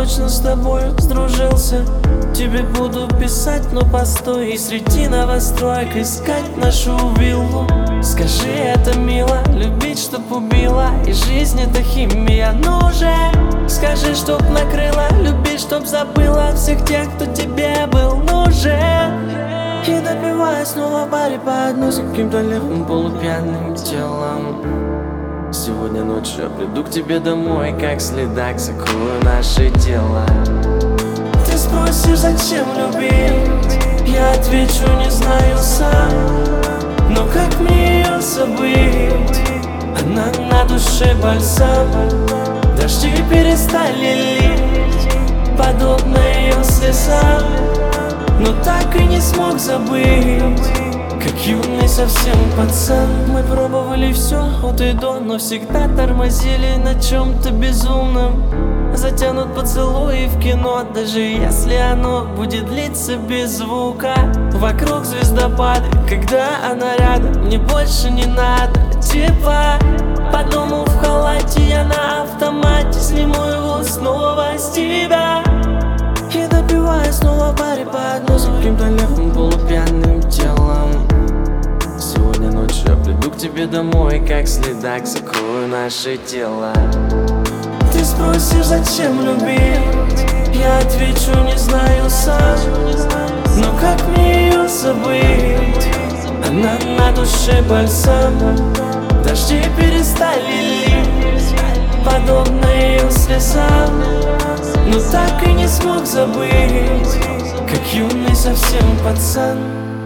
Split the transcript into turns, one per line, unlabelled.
точно с тобой сдружился. Тебе буду писать, но постой, и среди новостроек искать нашу виллу. Скажи, это мило, любить, чтоб убила, и жизнь это химия, ну же. Скажи, чтоб накрыла, любить, чтоб забыла всех тех, кто тебе был нужен. И допивая снова в баре по одной с каким-то левым полупьяным телом. Сегодня ночью я приду к тебе домой, как следак закрою наше дело. Ты спросишь, зачем любить? Я отвечу, не знаю сам. Но как мне ее забыть? Она на душе бальзам. Дожди перестали лить, подобно ее слезам. Но так и не смог забыть, как юный совсем пацан. Мы пробовали все от и до, но всегда тормозили на чем-то безумном. Затянут поцелуи в кино, даже если оно будет длиться без звука. Вокруг звездопады, когда она рядом, мне больше не надо. Типа, по дому в халате я на автомате, сниму его снова с тебя. И допивая снова в баре по одной с каким-то левым полупьяным телом. Сегодня ночью я приду к тебе домой, как следак закрою наше тело. Ты спросишь, зачем любить? Я отвечу, не знаю сам. Но как мне ее забыть? Она на душе бальзам. Дожди перестали лить, подобно ее слезам. Но так и не смог забыть, как юный совсем пацан.